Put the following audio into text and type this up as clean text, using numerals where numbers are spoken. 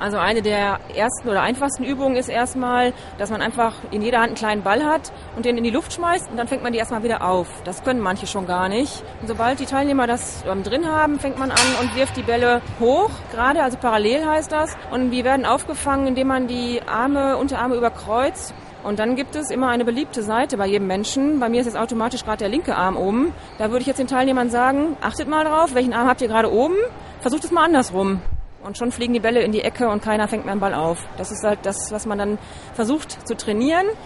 Also eine der ersten oder einfachsten Übungen ist erstmal, dass man einfach in jeder Hand einen kleinen Ball hat und den in die Luft schmeißt und dann fängt man die erstmal wieder auf. Das können manche schon gar nicht. Und sobald die Teilnehmer das drin haben, fängt man an und wirft die Bälle hoch, gerade, also parallel heißt das. Und die werden aufgefangen, indem man die Unterarme überkreuzt. Und dann gibt es immer eine beliebte Seite bei jedem Menschen. Bei mir ist jetzt automatisch gerade der linke Arm oben. Da würde ich jetzt den Teilnehmern sagen, achtet mal drauf, welchen Arm habt ihr gerade oben? Versucht es mal andersrum. Und schon fliegen die Bälle in die Ecke und keiner fängt mehr einen Ball auf. Das ist halt das, was man dann versucht zu trainieren.